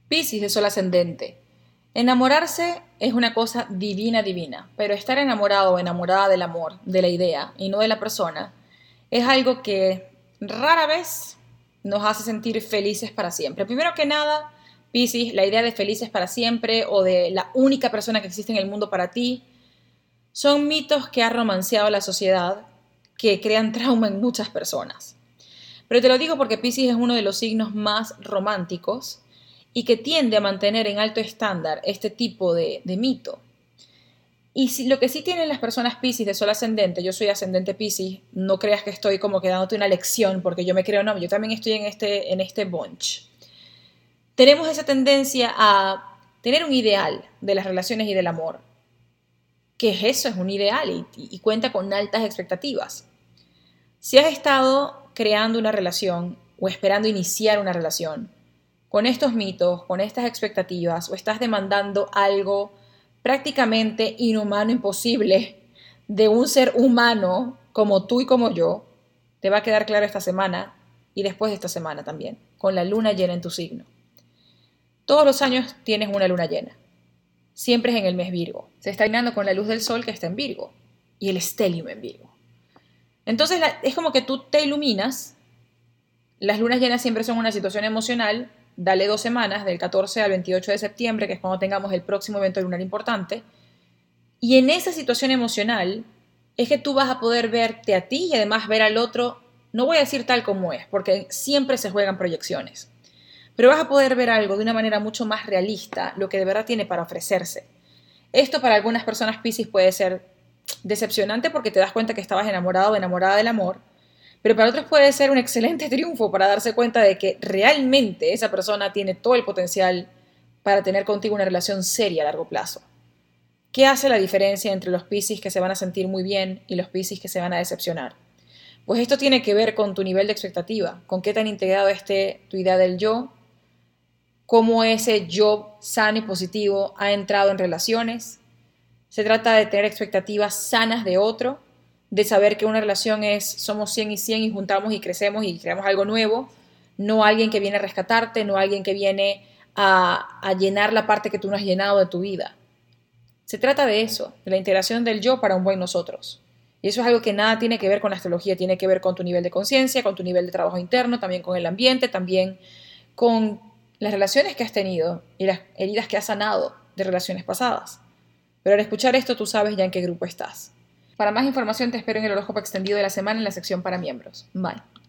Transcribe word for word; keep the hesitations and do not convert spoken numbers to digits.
Piscis de sol ascendente. Enamorarse es una cosa divina, divina, pero estar enamorado o enamorada del amor, de la idea y no de la persona, es algo que rara vez nos hace sentir felices para siempre. Primero que nada, Piscis, la idea de felices para siempre o de la única persona que existe en el mundo para ti, son mitos que ha romanceado la sociedad que crean trauma en muchas personas. Pero te lo digo porque Piscis es uno de los signos más románticos y que tiende a mantener en alto estándar este tipo de, de mito. Y si, lo que sí tienen las personas Piscis de sol ascendente, yo soy ascendente Piscis, no creas que estoy como que dándote una lección porque yo me creo, no, yo también estoy en este, en este bunch. Tenemos esa tendencia a tener un ideal de las relaciones y del amor, que es eso, es un ideal y, y cuenta con altas expectativas. Si has estado creando una relación o esperando iniciar una relación con estos mitos, con estas expectativas, o estás demandando algo prácticamente inhumano, imposible, de un ser humano como tú y como yo, te va a quedar claro esta semana y después de esta semana también, con la luna llena en tu signo. Todos los años tienes una luna llena. Siempre es en el mes Virgo. Se está alineando con la luz del sol que está en Virgo y el estelium en Virgo. Entonces es como que tú te iluminas. Las lunas llenas siempre son una situación emocional. Dale dos semanas, del catorce al veintiocho de septiembre, que es cuando tengamos el próximo evento lunar importante. Y en esa situación emocional es que tú vas a poder verte a ti y además ver al otro, no voy a decir tal como es, porque siempre se juegan proyecciones, pero vas a poder ver algo de una manera mucho más realista, lo que de verdad tiene para ofrecerse. Esto para algunas personas Piscis puede ser decepcionante porque te das cuenta que estabas enamorado o enamorada del amor, pero para otros puede ser un excelente triunfo para darse cuenta de que realmente esa persona tiene todo el potencial para tener contigo una relación seria a largo plazo. ¿Qué hace la diferencia entre los Piscis que se van a sentir muy bien y los Piscis que se van a decepcionar? Pues esto tiene que ver con tu nivel de expectativa, con qué tan integrado esté tu idea del yo, cómo ese yo sano y positivo ha entrado en relaciones. Se trata de tener expectativas sanas de otro, de saber que una relación es somos cien y cien y juntamos y crecemos y creamos algo nuevo, no alguien que viene a rescatarte, no alguien que viene a, a llenar la parte que tú no has llenado de tu vida. Se trata de eso, de la integración del yo para un buen nosotros. Y eso es algo que nada tiene que ver con la astrología, tiene que ver con tu nivel de conciencia, con tu nivel de trabajo interno, también con el ambiente, también con las relaciones que has tenido y las heridas que has sanado de relaciones pasadas. Pero al escuchar esto tú sabes ya en qué grupo estás. Para más información te espero en el horóscopo extendido de la semana en la sección para miembros. Bye.